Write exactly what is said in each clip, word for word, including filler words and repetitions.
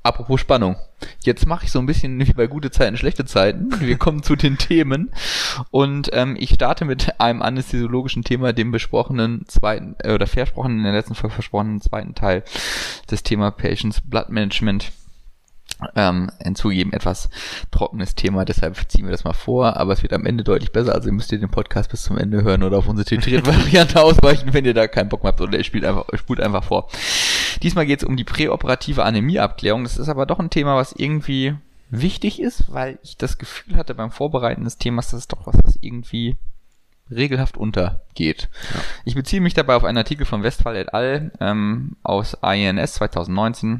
Apropos Spannung. Jetzt mache ich so ein bisschen wie bei gute Zeiten, schlechte Zeiten. Wir kommen zu den Themen. Und ähm, ich starte mit einem anästhesiologischen Thema, dem besprochenen zweiten, äh, oder versprochenen, in der letzten Folge versprochenen zweiten Teil des Thema Patients Blood Management. Ähm, hinzugeben, etwas trockenes Thema, deshalb ziehen wir das mal vor, aber es wird am Ende deutlich besser, also ihr müsst ihr den Podcast bis zum Ende hören oder auf unsere titrierte Variante ausweichen, wenn ihr da keinen Bock mehr habt, oder ihr spielt einfach, spult einfach vor. Diesmal geht es um die präoperative Anämieabklärung, das ist aber doch ein Thema, was irgendwie wichtig ist, weil ich das Gefühl hatte beim Vorbereiten des Themas, das ist doch was, was irgendwie regelhaft untergeht. Ja. Ich beziehe mich dabei auf einen Artikel von Westphal et al. Ähm, aus I N S zwanzig neunzehn.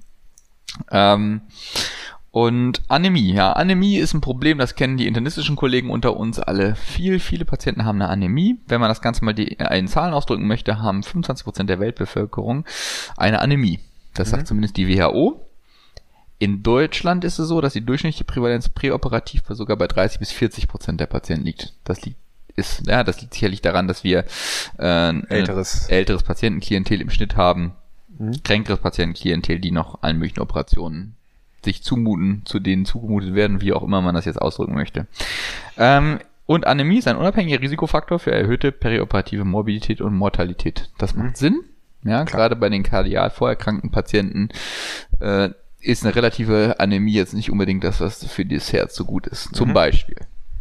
Ähm, und Anämie, ja, Anämie ist ein Problem, das kennen die internistischen Kollegen unter uns alle. Viel, viele Patienten haben eine Anämie. Wenn man das Ganze mal die, in Zahlen ausdrücken möchte, haben fünfundzwanzig Prozent der Weltbevölkerung eine Anämie. Das mhm. sagt zumindest die W H O. In Deutschland ist es so, dass die durchschnittliche Prävalenz präoperativ sogar bei dreißig bis vierzig Prozent der Patienten liegt. Das liegt ist, ja, das liegt sicherlich daran, dass wir äh, älteres, älteres Patientenklientel im Schnitt haben. Mhm. Kränkeres Patientenklientel, die noch allen möglichen Operationen sich zumuten, zu denen zugemutet werden, wie auch immer man das jetzt ausdrücken möchte. Ähm, und Anämie ist ein unabhängiger Risikofaktor für erhöhte perioperative Morbidität und Mortalität. Das macht mhm. Sinn. Ja, Klar. Gerade bei den kardial vorerkrankten Patienten äh, ist eine relative Anämie jetzt nicht unbedingt das, was für das Herz so gut ist. Zum mhm. Beispiel.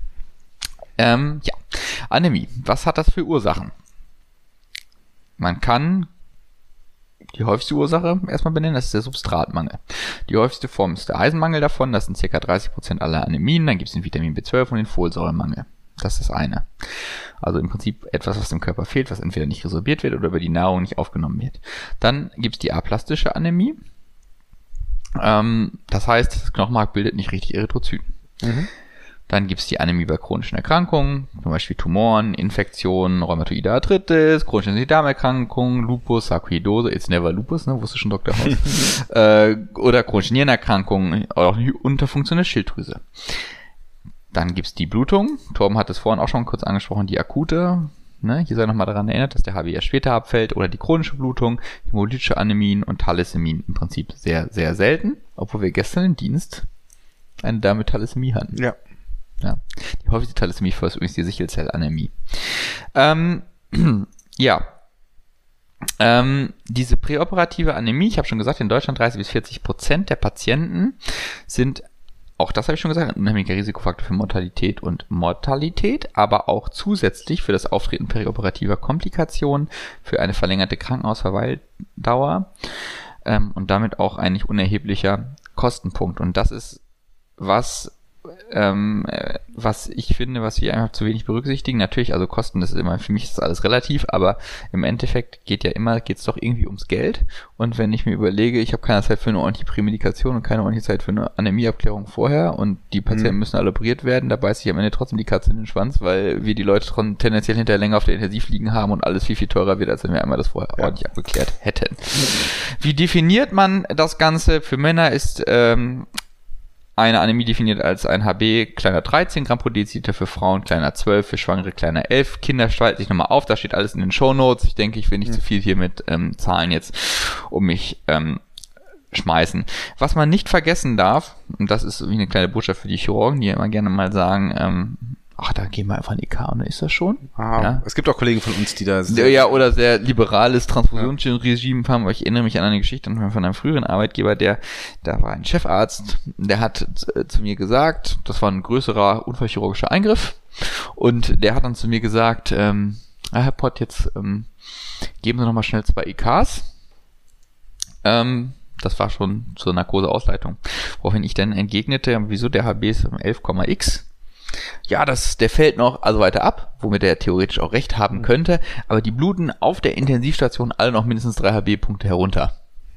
Ähm, ja, Anämie. Was hat das für Ursachen? Man kann die häufigste Ursache erstmal benennen, das ist der Substratmangel. Die häufigste Form ist der Eisenmangel davon, das sind ca. dreißig Prozent aller Anämien, dann gibt es den Vitamin B zwölf und den Folsäuremangel. Das ist das eine. Also im Prinzip etwas, was dem Körper fehlt, was entweder nicht resorbiert wird oder über die Nahrung nicht aufgenommen wird. Dann gibt es die aplastische Anämie. Ähm, das heißt, das Knochenmark bildet nicht richtig Erythrozyten. Mhm. Dann gibt es die Anämie bei chronischen Erkrankungen, zum Beispiel Tumoren, Infektionen, Rheumatoide Arthritis, chronische Darmerkrankungen, Lupus, Sarkoidose, it's never Lupus, ne, wusste schon Doktor Haus, äh, oder chronische Nierenerkrankungen, oder auch eine unterfunktionelle Schilddrüse. Dann gibt es die Blutung, Torben hat es vorhin auch schon kurz angesprochen, die akute, ne, hier sei nochmal daran erinnert, dass der H B erst später abfällt, oder die chronische Blutung, hämolytische Anämien und Thalassämien, im Prinzip sehr, sehr selten, obwohl wir gestern im Dienst eine Dame mit Thalassämie hatten. Ja. Ja, die häufigste Thalassämie ist übrigens die Sichelzellanämie. Ähm, ja, ähm, diese präoperative Anämie, ich habe schon gesagt, in Deutschland dreißig bis vierzig Prozent der Patienten sind, auch das habe ich schon gesagt, ein unheimlicher Risikofaktor für Mortalität und Mortalität, aber auch zusätzlich für das Auftreten präoperativer Komplikationen, für eine verlängerte Krankenhausverweildauer ähm, und damit auch ein nicht unerheblicher Kostenpunkt. Und das ist was, Ähm, was ich finde, was wir einfach zu wenig berücksichtigen. Natürlich, also Kosten, das ist immer, für mich ist das alles relativ, aber im Endeffekt geht ja immer, geht es doch irgendwie ums Geld. Und wenn ich mir überlege, ich habe keine Zeit für eine ordentliche Prämedikation und keine ordentliche Zeit für eine Anämieabklärung vorher und die Patienten mhm. müssen alle operiert werden, da beißt sich am Ende trotzdem die Katze in den Schwanz, weil wir die Leute trotzdem tendenziell hinterher länger auf der Intensiv liegen haben und alles viel, viel teurer wird, als wenn wir einmal das vorher ja. ordentlich abgeklärt hätten. Mhm. Wie definiert man das Ganze? Für Männer ist ähm, eine Anämie definiert als ein H B kleiner dreizehn Gramm pro Deziliter, für Frauen kleiner zwölf, für Schwangere kleiner elf. Kinder streiten sich nochmal auf, da steht alles in den Shownotes. Ich denke, ich will nicht zu viel hier mit ähm, Zahlen jetzt um mich ähm, schmeißen. Was man nicht vergessen darf, und das ist wie eine kleine Botschaft für die Chirurgen, die immer gerne mal sagen, ähm, ach, da gehen wir einfach in die K und ist das schon. Ah, ja. Es gibt auch Kollegen von uns, die da sehr ja, oder sehr liberales Transfusionsregime ja. haben. Ich erinnere mich an eine Geschichte von einem früheren Arbeitgeber, der, da war ein Chefarzt, der hat zu mir gesagt, das war ein größerer unfallchirurgischer Eingriff, und der hat dann zu mir gesagt, ähm, Herr Pott, jetzt ähm, geben Sie noch mal schnell zwei E Ks. Ähm, das war schon zur Narkoseausleitung. Woraufhin ich dann entgegnete, wieso der H B ist elf Komma x? Ja, das, der fällt noch also weiter ab, womit er theoretisch auch recht haben könnte, aber die bluten auf der Intensivstation alle noch mindestens drei H B-Punkte herunter.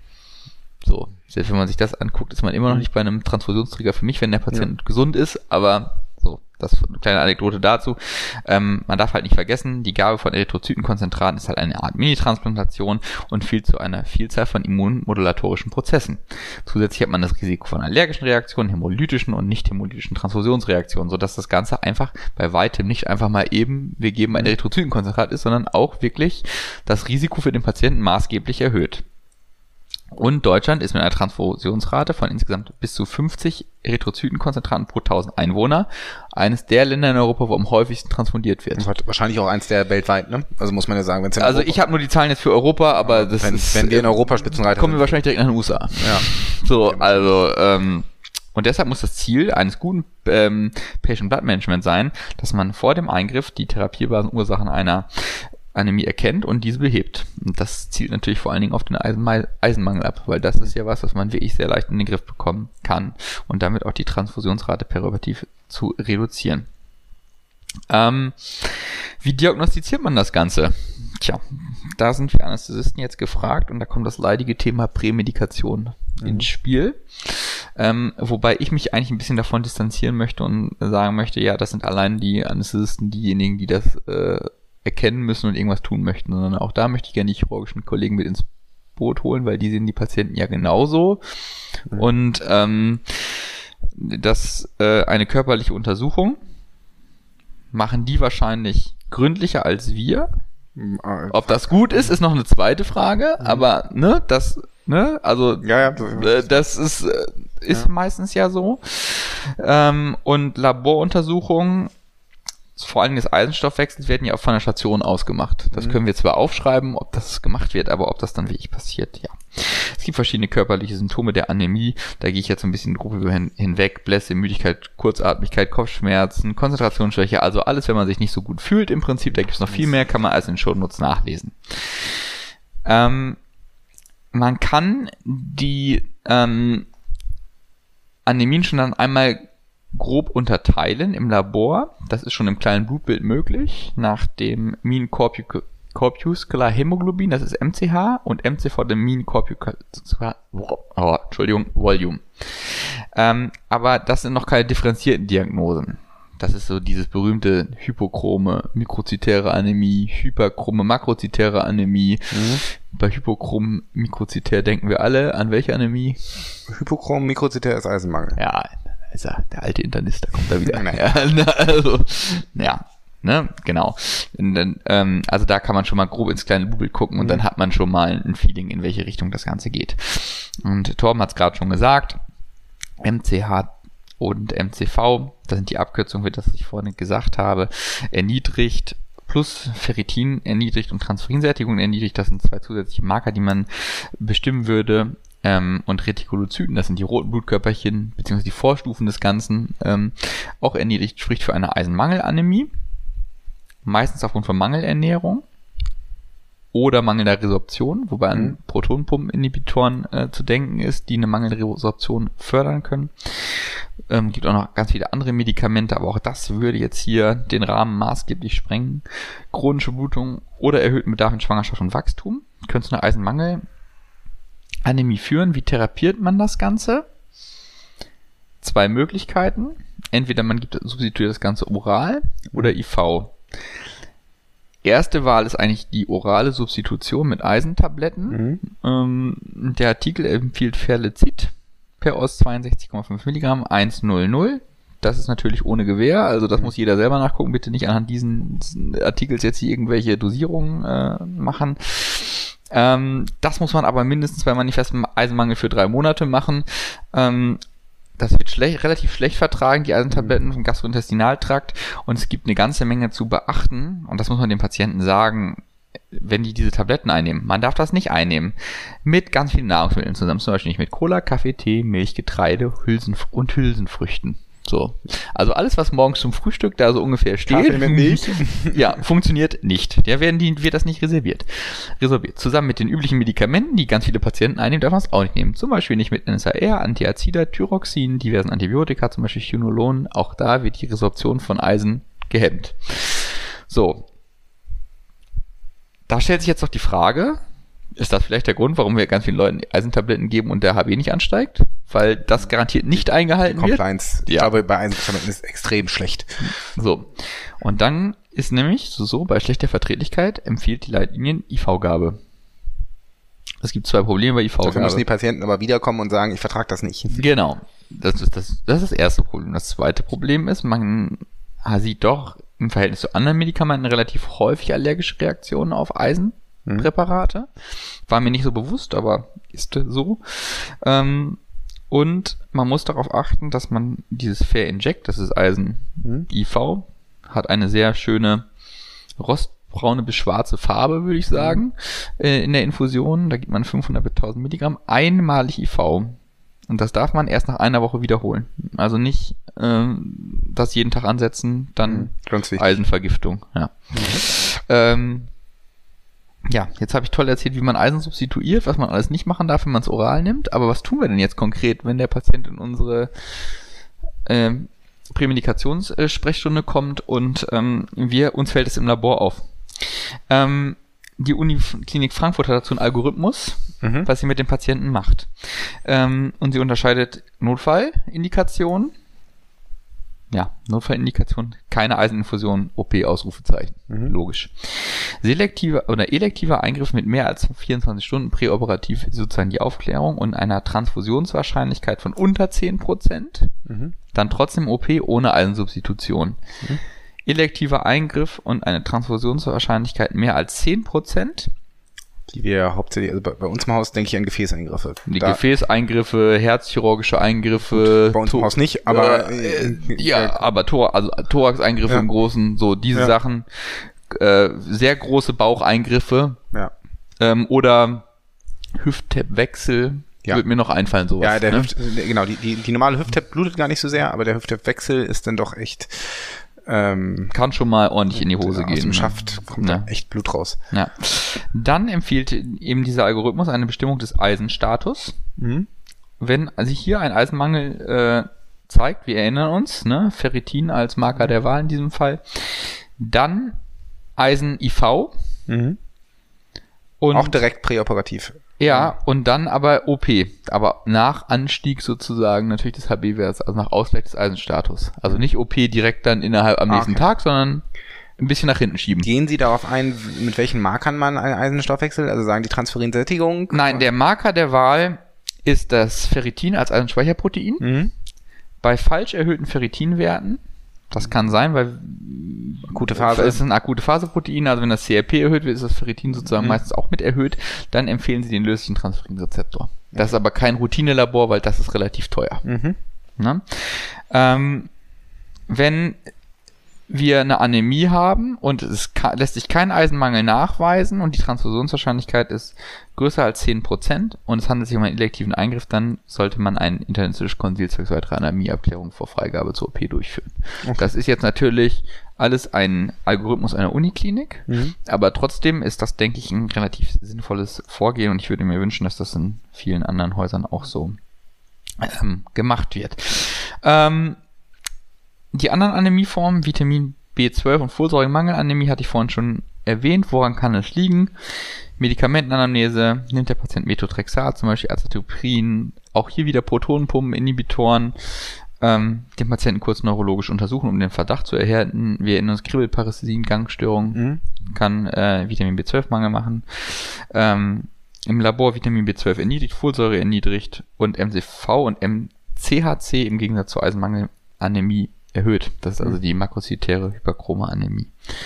So, selbst wenn man sich das anguckt, ist man immer noch nicht bei einem Transfusionsträger für mich, wenn der Patient ja. gesund ist, aber so, das ist eine kleine Anekdote dazu. Ähm, man darf halt nicht vergessen, die Gabe von Erythrozytenkonzentraten ist halt eine Art Mini-Transplantation und führt zu einer Vielzahl von immunmodulatorischen Prozessen. Zusätzlich hat man das Risiko von allergischen Reaktionen, hämolytischen und nicht hämolytischen Transfusionsreaktionen, sodass das Ganze einfach bei weitem nicht einfach mal eben, wir geben ein Erythrozytenkonzentrat ist, sondern auch wirklich das Risiko für den Patienten maßgeblich erhöht. Und Deutschland ist mit einer Transfusionsrate von insgesamt bis zu fünfzig Erythrozytenkonzentraten pro tausend Einwohner eines der Länder in Europa, wo am häufigsten transfundiert wird. Wahrscheinlich auch eins der weltweit, ne? Also muss man ja sagen, wenn es in Also Europa ich habe nur die Zahlen jetzt für Europa, aber das wenn, ist... wenn wir in Europa Spitzenreiter kommen wir sind. wahrscheinlich direkt nach den U S A. Ja. So, also... Ähm, und deshalb muss das Ziel eines guten ähm, Patient Blood Management sein, dass man vor dem Eingriff die therapierbaren Ursachen einer Anämie erkennt und diese behebt. Und das zielt natürlich vor allen Dingen auf den Eisenma- Eisenmangel ab, weil das ist ja was, was man wirklich sehr leicht in den Griff bekommen kann und damit auch die Transfusionsrate perioperativ zu reduzieren. Ähm, wie diagnostiziert man das Ganze? Tja, da sind wir Anästhesisten jetzt gefragt und da kommt das leidige Thema Prämedikation mhm. ins Spiel. Ähm, wobei ich mich eigentlich ein bisschen davon distanzieren möchte und sagen möchte, ja, das sind allein die Anästhesisten, diejenigen, die das äh, erkennen müssen und irgendwas tun möchten, sondern auch da möchte ich gerne die chirurgischen Kollegen mit ins Boot holen, weil die sehen die Patienten ja genauso. Mhm. Und ähm, das äh, eine körperliche Untersuchung machen die wahrscheinlich gründlicher als wir. Ob das gut ist, ist noch eine zweite Frage, mhm. aber ne, das, ne, also ja, ja. Äh, das ist, äh, ist ja. meistens ja so. Ähm, und Laboruntersuchungen, vor allem des Eisenstoffwechsels, werden ja auch von der Station aus gemacht. Das mhm. können wir zwar aufschreiben, ob das gemacht wird, aber ob das dann wirklich passiert, ja. Es gibt verschiedene körperliche Symptome der Anämie, da gehe ich jetzt ein bisschen grob hin, hinweg, Blässe, Müdigkeit, Kurzatmigkeit, Kopfschmerzen, Konzentrationsschwäche, also alles, wenn man sich nicht so gut fühlt im Prinzip, da gibt es noch viel mehr, kann man alles in den Shownotes nachlesen. Ähm, man kann die ähm, Anämien schon dann einmal grob unterteilen im Labor. Das ist schon im kleinen Blutbild möglich. Nach dem Mean Corpu- Corpuscular Hämoglobin, das ist M C H, und M C V, dem Mean Corpuscular oh, Entschuldigung, Volume. Ähm, aber das sind noch keine differenzierten Diagnosen. Das ist so dieses berühmte hypochrome mikrozytäre Anämie, hyperchrome makrozytäre Anämie. Mhm. Bei hypochrom mikrozytär denken wir alle an welche Anämie? Hypochrom mikrozytär ist Eisenmangel. Ja, also der alte Internist, da kommt er wieder. Ja, also, ja, ne, genau. Und dann, ähm, also da kann man schon mal grob ins kleine Blutbild gucken und mhm. dann hat man schon mal ein Feeling, in welche Richtung das Ganze geht. Und Torben hat es gerade schon gesagt, M C H und M C V, das sind die Abkürzungen für das, was ich vorhin gesagt habe, erniedrigt, plus Ferritin erniedrigt und Transferinsättigung erniedrigt. Das sind zwei zusätzliche Marker, die man bestimmen würde. Ähm, und Retikulozyten, das sind die roten Blutkörperchen, beziehungsweise die Vorstufen des Ganzen, ähm, auch erniedrigt, spricht für eine Eisenmangelanämie. Meistens aufgrund von Mangelernährung oder mangelnder Resorption, wobei an mhm. Protonenpumpeninhibitoren äh, zu denken ist, die eine mangelnde Resorption fördern können. Ähm, gibt auch noch ganz viele andere Medikamente, aber auch das würde jetzt hier den Rahmen maßgeblich sprengen. Chronische Blutung oder erhöhten Bedarf in Schwangerschaft und Wachstum könnte zu einer Eisenmangelanämie führen. Wie therapiert man das Ganze? Zwei Möglichkeiten. Entweder man gibt, substituiert das Ganze oral oder I V. Erste Wahl ist eigentlich die orale Substitution mit Eisentabletten. Mhm. Ähm, der Artikel empfiehlt Ferlezid per Os zweiundsechzig Komma fünf Milligramm hundert. Das ist natürlich ohne Gewähr, also das mhm. muss jeder selber nachgucken. Bitte nicht anhand diesen Artikels jetzt hier irgendwelche Dosierungen äh, machen. Ähm, das muss man aber mindestens bei manifestem Eisenmangel für drei Monate machen. Ähm, Das wird schlecht, relativ schlecht vertragen, die Eisentabletten vom Gastrointestinaltrakt. Und es gibt eine ganze Menge zu beachten. Und das muss man den Patienten sagen, wenn die diese Tabletten einnehmen. Man darf das nicht einnehmen mit ganz vielen Nahrungsmitteln zusammen. Zum Beispiel nicht mit Cola, Kaffee, Tee, Milch, Getreide Hülsen und Hülsenfrüchten. So. Also alles, was morgens zum Frühstück da so ungefähr steht, Kaffee mit Milch, ja, funktioniert nicht. Der werden die, wird das nicht reserviert. Resorbiert. Zusammen mit den üblichen Medikamenten, die ganz viele Patienten einnehmen, darf man es auch nicht nehmen. Zum Beispiel nicht mit N S A R, Antiazida, Thyroxin, diversen Antibiotika, zum Beispiel Chinolon. Auch da wird die Resorption von Eisen gehemmt. So. Da stellt sich jetzt doch die Frage, ist das vielleicht der Grund, warum wir ganz vielen Leuten Eisentabletten geben und der H B nicht ansteigt? Weil das garantiert nicht eingehalten wird. Compliance. Ich ja. glaube, bei Eisentabletten ist extrem schlecht. So. Und dann ist nämlich so, so bei schlechter Verträglichkeit empfiehlt die Leitlinien I V-Gabe. Es gibt zwei Probleme bei I V-Gabe. Dafür müssen die Patienten aber wiederkommen und sagen, ich vertrage das nicht. Genau. Das ist das, das ist das erste Problem. Das zweite Problem ist, man sieht doch im Verhältnis zu anderen Medikamenten relativ häufig allergische Reaktionen auf Eisen. Präparate. War mir nicht so bewusst, aber ist so. Ähm, und man muss darauf achten, dass man dieses Fair Inject, das ist Eisen Mhm. I V, hat eine sehr schöne rostbraune bis schwarze Farbe, würde ich sagen, äh, in der Infusion. Da gibt man fünfhundert bis tausend Milligramm einmalig I V. Und das darf man erst nach einer Woche wiederholen. Also nicht ähm, das jeden Tag ansetzen, dann Mhm. Ganz wichtig. Eisenvergiftung. Ja. Ähm, ja, jetzt habe ich toll erzählt, wie man Eisen substituiert, was man alles nicht machen darf, wenn man es oral nimmt. Aber was tun wir denn jetzt konkret, wenn der Patient in unsere ähm, Prämedikationssprechstunde kommt und ähm, wir uns fällt es im Labor auf? Ähm, die Uniklinik Frankfurt hat dazu einen Algorithmus, Mhm. was sie mit dem Patienten macht. Ähm, und sie unterscheidet Notfallindikation, ja, Notfallindikation, keine Eiseninfusion, O P, Ausrufezeichen, Mhm. logisch. Selektiver oder elektiver Eingriff mit mehr als vierundzwanzig Stunden präoperativ, sozusagen die Aufklärung und einer Transfusionswahrscheinlichkeit von unter zehn Prozent, Mhm. dann trotzdem O P ohne Eisensubstitution. Mhm. Elektiver Eingriff und eine Transfusionswahrscheinlichkeit mehr als zehn Prozent. Die wir hauptsächlich, also bei, bei uns im Haus denke ich an Gefäßeingriffe. Die Da- Gefäßeingriffe, herzchirurgische Eingriffe. Bei uns im To- Haus nicht, aber äh, äh, ja, aber Thor, also Thoraxeingriffe Ja. im Großen, so diese Ja. Sachen, äh, sehr große Baucheingriffe ja. ähm, oder Hüft-Tap-Wechsel, Ja. wird mir noch einfallen, sowas. Ja, der ne? Hüft, genau, die, die, die normale Hüft-Tap blutet gar nicht so sehr, aber der Hüft-Tap-Wechsel ist dann doch echt ähm, Kann schon mal ordentlich in die Hose aus gehen. dem ne? Schaft kommt Ja. da echt Blut raus. Ja. Dann empfiehlt eben dieser Algorithmus eine Bestimmung des Eisenstatus. Mhm. Wenn sich hier ein Eisenmangel äh, zeigt, wir erinnern uns, ne, Ferritin als Marker der Wahl in diesem Fall, dann Eisen-I V Mhm. und Auch direkt präoperativ. ja, und dann aber O P, aber nach Anstieg sozusagen natürlich des H B-Werts, also nach Ausgleich des Eisenstatus. Also nicht O P direkt dann innerhalb am Ah, nächsten okay. Tag, sondern ein bisschen nach hinten schieben. Gehen Sie darauf ein, mit welchen Markern man einen Eisenstoffwechsel, also sagen die Transferinsättigung? Nein, der Marker der Wahl ist das Ferritin als Eisenspeicherprotein. Mhm. Bei falsch erhöhten Ferritinwerten, das kann sein, weil Akute Phase. es ist ein akute Phaseprotein, also wenn das C R P erhöht wird, ist das Ferritin sozusagen Mhm. meistens auch mit erhöht, dann empfehlen sie den löslichen Transferinrezeptor. Das ist aber kein Routinelabor, weil das ist relativ teuer. Mhm. Ne? Ähm, wenn wir eine Anämie haben und es ka- lässt sich kein Eisenmangel nachweisen und die Transfusionswahrscheinlichkeit ist größer als zehn Prozent und es handelt sich um einen elektiven Eingriff, dann sollte man ein internistisches Konsil zwecks weiterer Anämieabklärung vor Freigabe zur O P durchführen. Okay. Das ist jetzt natürlich alles ein Algorithmus einer Uniklinik, Mhm. aber trotzdem ist das, denke ich, ein relativ sinnvolles Vorgehen und ich würde mir wünschen, dass das in vielen anderen Häusern auch so ähm, gemacht wird. Ähm, die anderen Anämieformen, Vitamin B zwölf und Folsäuremangelanämie, hatte ich vorhin schon erwähnt. Woran kann es liegen? Medikamentenanamnese, nimmt der Patient Methotrexat, zum Beispiel Azathioprin, auch hier wieder Protonenpumpeninhibitoren, ähm, den Patienten kurz neurologisch untersuchen, um den Verdacht zu erhärten. Wir erinnern uns Kribbelparästhesien, Gangstörung, Mhm. kann äh, Vitamin B zwölf Mangel machen. Ähm, Im Labor Vitamin B zwölf erniedrigt, Folsäure erniedrigt und M C V und M C H C im Gegensatz zur Eisenmangelanämie erhöht. Das ist also Mhm. die makrozytäre hyperchrome Anämie.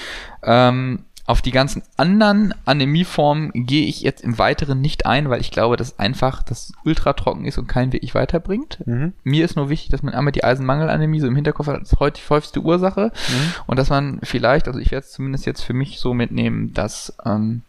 Ähm, auf die ganzen anderen Anämieformen gehe ich jetzt im Weiteren nicht ein, weil ich glaube, dass einfach das ultra trocken ist und keinen wirklich weiterbringt. Mhm. Mir ist nur wichtig, dass man einmal die Eisenmangelanämie so im Hinterkopf hat, das ist häufig häufigste Ursache. Mhm. Und dass man vielleicht, also ich werde es zumindest jetzt für mich so mitnehmen, dass ähm,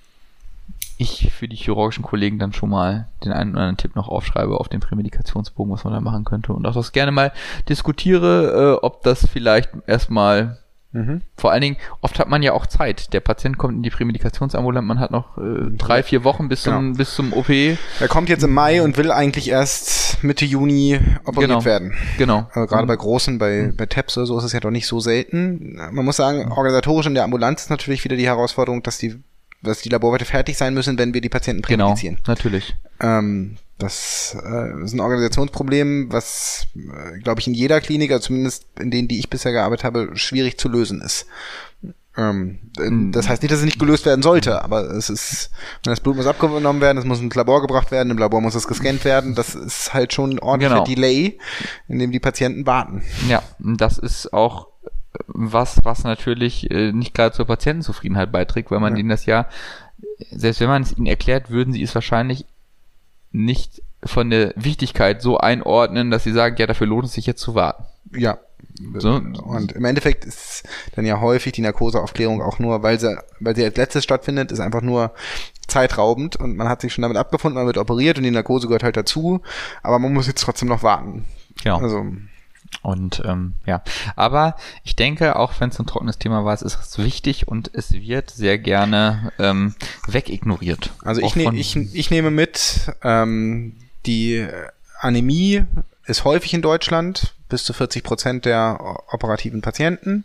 ich für die chirurgischen Kollegen dann schon mal den einen oder anderen Tipp noch aufschreibe auf den Prämedikationsbogen, was man da machen könnte. Und auch das gerne mal diskutiere, äh, ob das vielleicht erstmal, Mhm. vor allen Dingen, oft hat man ja auch Zeit. Der Patient kommt in die Prämedikationsambulanz, man hat noch äh, drei, vier Wochen bis zum, Genau. bis zum O P. Er kommt jetzt im Mai und will eigentlich erst Mitte Juni operiert Genau. werden. Genau. Also gerade bei großen, bei, bei T A P S oder so ist es ja doch nicht so selten. Man muss sagen, organisatorisch in der Ambulanz ist natürlich wieder die Herausforderung, dass die, dass die Laborwerte fertig sein müssen, wenn wir die Patienten Genau, prämedizieren. natürlich. Ähm, das äh, ist ein Organisationsproblem, was, äh, glaube ich, in jeder Klinik, also zumindest in denen, die ich bisher gearbeitet habe, schwierig zu lösen ist. Ähm, äh, das heißt nicht, dass es nicht gelöst werden sollte, aber es ist, das Blut muss abgenommen werden, es muss ins Labor gebracht werden, im Labor muss es gescannt werden, das ist halt schon ein ordentlicher Genau. Delay, in dem die Patienten warten. Ja, und das ist auch was, was natürlich äh, nicht gerade zur Patientenzufriedenheit beiträgt, weil man Ja. denen das ja selbst wenn man es ihnen erklärt, würden sie es wahrscheinlich nicht von der Wichtigkeit so einordnen, dass sie sagen, ja, dafür lohnt es sich jetzt zu warten. Ja. So. Und im Endeffekt ist dann ja häufig die Narkoseaufklärung auch nur, weil sie, weil sie als letztes stattfindet, ist einfach nur zeitraubend und man hat sich schon damit abgefunden, man wird operiert und die Narkose gehört halt dazu, aber man muss jetzt trotzdem noch warten. Genau. Also. Und ähm, ja, aber ich denke, auch wenn es ein trockenes Thema war, es ist es wichtig und es wird sehr gerne ähm, wegignoriert. Also ich, ne, ich, ich nehme mit, ähm, die Anämie ist häufig in Deutschland, bis zu vierzig Prozent der operativen Patienten.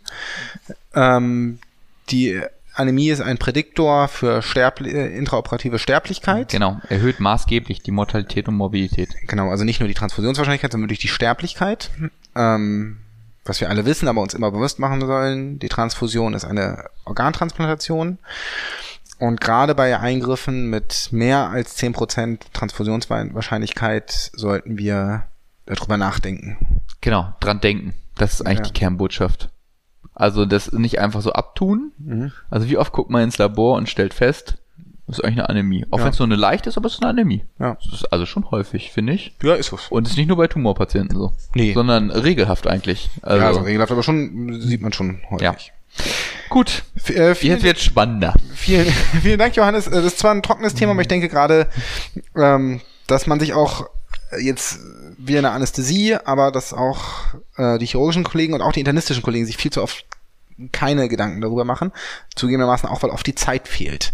Ähm, die Anämie ist ein Prädiktor für Sterbli- intraoperative Sterblichkeit. Genau, erhöht maßgeblich die Mortalität und Morbidität. Genau, also nicht nur die Transfusionswahrscheinlichkeit, sondern wirklich die Sterblichkeit. Ähm, was wir alle wissen, aber uns immer bewusst machen sollen, die Transfusion ist eine Organtransplantation. Und gerade bei Eingriffen mit mehr als zehn Prozent Transfusionswahrscheinlichkeit sollten wir darüber nachdenken. Genau, dran denken. Das ist eigentlich ja. die Kernbotschaft. Also das nicht einfach so abtun. Mhm. Also wie oft guckt man ins Labor und stellt fest, das ist eigentlich eine Anämie. Auch ja. wenn es nur eine leichte ist, aber es ist eine Anämie. Ja. Das ist also schon häufig, finde ich. Ja, ist es. Und es ist nicht nur bei Tumorpatienten so. Nee. Sondern regelhaft eigentlich. Also, ja, also regelhaft, aber schon sieht man schon häufig. Ja. Gut, F- äh, jetzt wird spannender. Vielen, vielen Dank, Johannes. Das ist zwar ein trockenes Thema, aber ich denke gerade, ähm, dass man sich auch jetzt wie eine Anästhesie, aber dass auch äh, die chirurgischen Kollegen und auch die internistischen Kollegen sich viel zu oft keine Gedanken darüber machen. Zugegebenermaßen auch, weil oft die Zeit fehlt.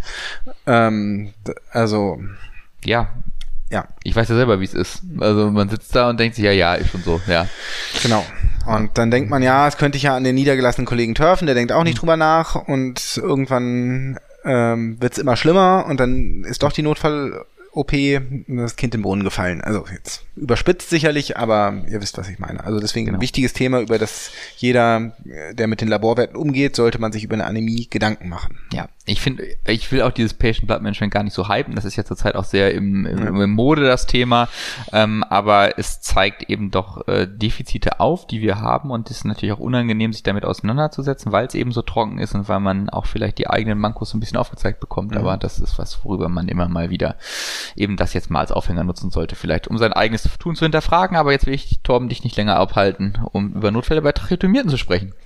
Ähm, also ja. Ja. Ich weiß ja selber, wie es ist. Also man sitzt da und denkt sich, ja, ja, ist schon so, ja. Genau. Und dann denkt man, ja, es könnte ich ja an den niedergelassenen Kollegen turfen, der denkt auch nicht drüber nach und irgendwann ähm, wird's immer schlimmer und dann ist doch die Notfall-O P das Kind im Brunnen gefallen. Also jetzt überspitzt sicherlich, aber ihr wisst, was ich meine. Also deswegen genau. Ein wichtiges Thema, über das jeder, der mit den Laborwerten umgeht, sollte man sich über eine Anämie Gedanken machen. Ja, ich finde, ich will auch dieses Patient Blood Management gar nicht so hypen. Das ist ja zurzeit auch sehr im, im, ja. im Mode das Thema. Ähm, aber es zeigt eben doch äh, Defizite auf, die wir haben und es ist natürlich auch unangenehm, sich damit auseinanderzusetzen, weil es eben so trocken ist und weil man auch vielleicht die eigenen Mankos ein bisschen aufgezeigt bekommt. Mhm. Aber das ist was, worüber man immer mal wieder eben das jetzt mal als Aufhänger nutzen sollte, vielleicht um sein eigenes Tun zu hinterfragen. Aber jetzt will ich, Torben, dich nicht länger abhalten, um über Notfälle bei Tracheotomierten zu sprechen.